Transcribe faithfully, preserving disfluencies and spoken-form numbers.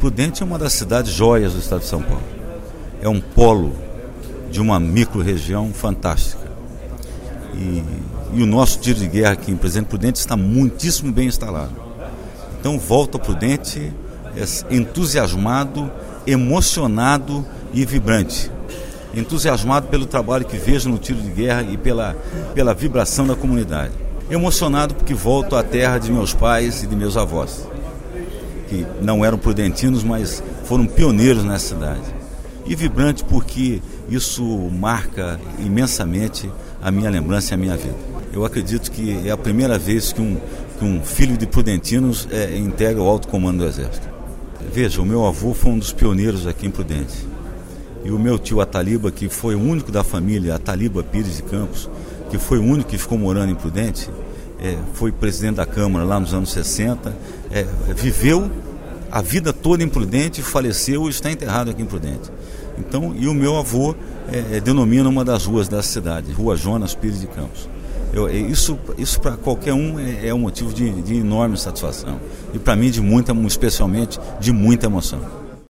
Prudente é uma das cidades joias do estado de São Paulo. É um polo de uma micro-região fantástica. E, e o nosso tiro de guerra aqui em Presidente Prudente está muitíssimo bem instalado. Então volto a Prudente entusiasmado, emocionado e vibrante. Entusiasmado pelo trabalho que vejo no tiro de guerra e pela, pela vibração da comunidade. Emocionado porque volto à terra de meus pais e de meus avós, que não eram prudentinos, mas foram pioneiros nessa cidade. E vibrante porque isso marca imensamente a minha lembrança e a minha vida. Eu acredito que é a primeira vez que um, que um filho de prudentinos é, integra o alto comando do Exército. Veja, o meu avô foi um dos pioneiros aqui em Prudente. E o meu tio Ataliba, que foi o único da família, Ataliba Pires de Campos, que foi o único que ficou morando em Prudente, é, foi presidente da Câmara lá nos anos sessenta, é, viveu a vida toda em Prudente, faleceu e está enterrado aqui em Prudente. Então, e o meu avô é, é, denomina uma das ruas da cidade, Rua Jonas Pires de Campos. Eu, isso isso para qualquer um é, é um motivo de, de enorme satisfação. E para mim, de muita, especialmente, de muita emoção.